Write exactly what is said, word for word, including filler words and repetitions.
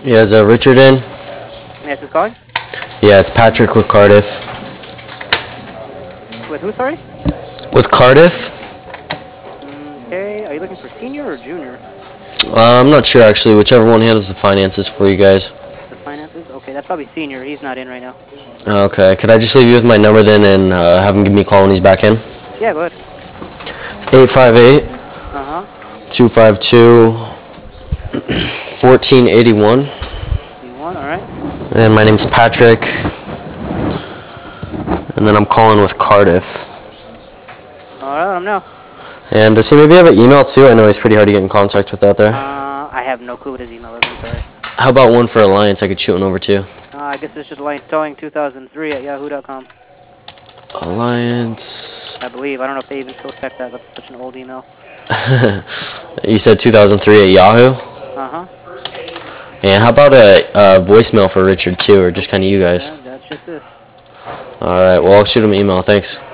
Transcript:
Yeah, is uh, Richard in? Yes, who's calling? Yeah, it's Patrick with Cardiff. With who, sorry? With Cardiff? Okay, are you looking for senior or junior? Uh, I'm not sure actually, whichever one handles the finances for you guys. The finances? Okay, that's probably senior. He's not in right now. Okay, could I just leave you with my number then and uh, have him give me a call when he's back in? Yeah, go ahead. eight five eight, Uh-huh. two five two, fourteen eighty-one. You want, alright. And my name's Patrick. And then I'm calling with Cardiff. Alright, let him know. And does he maybe have an email too? I know he's pretty hard to get in contact with out there. Uh, I have no clue what his email is, I'm sorry. How about one for Alliance I could shoot one over to? Uh, I guess it's just Alliance Towing two thousand three at yahoo dot com. Alliance... I believe. I don't know if they even still check that. That's such an old email. You said two thousand three at Yahoo? Uh-huh. And how about a, a voicemail for Richard too, or just kind of you guys? Yeah, that's just this. Alright, well I'll shoot him an email. Thanks.